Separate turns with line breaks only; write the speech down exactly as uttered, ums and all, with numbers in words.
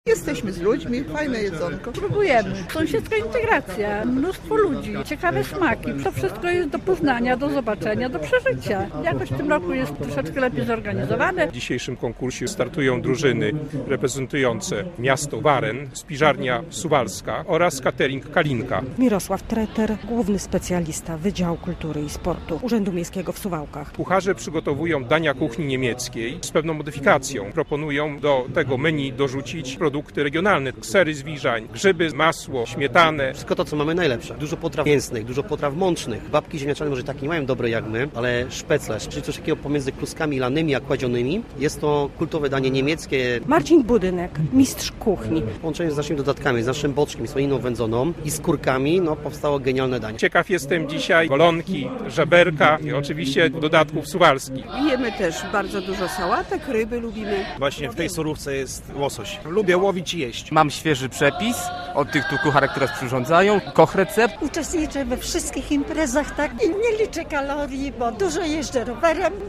Jesteśmy z ludźmi, fajne jedzonko.
Próbujemy. Sąsiedzka integracja, mnóstwo ludzi, ciekawe smaki. To wszystko jest do poznania, do zobaczenia, do przeżycia. Jakoś w tym roku jest troszeczkę lepiej zorganizowane.
W dzisiejszym konkursie startują drużyny reprezentujące miasto Waren, Spiżarnia Suwalska oraz catering Kalinka.
Mirosław Treter, główny specjalista Wydziału Kultury i Sportu Urzędu Miejskiego w Suwałkach.
Kucharze przygotowują dania kuchni niemieckiej z pewną modyfikacją. Proponują do tego menu dorzucić produkty regionalne, sery z Wiżań, grzyby, masło, śmietanę.
Wszystko to, co mamy najlepsze. Dużo potraw mięsnych, dużo potraw mącznych. Babki ziemniaczane może tak nie mają dobre jak my, ale szpeclerz, czyli coś takiego pomiędzy kluskami lanymi a kładzionymi. Jest to kultowe danie niemieckie.
Marcin Budynek, mistrz kuchni.
W połączeniu z naszymi dodatkami, z naszym boczkiem, słoniną wędzoną i skórkami, no powstało genialne danie.
Ciekaw jestem dzisiaj golonki, żeberka i oczywiście dodatków suwalskich.
Jemy też bardzo dużo sałatek, ryby lubimy.
Właśnie w tej surówce jest łosoś. Lubię łowić i jeść.
Mam świeży przepis od tych tu kucharek, które przyrządzają. Koch recept.
Uczestniczę we wszystkich imprezach, tak? I nie liczę kalorii, bo dużo jeżdżę rowerem.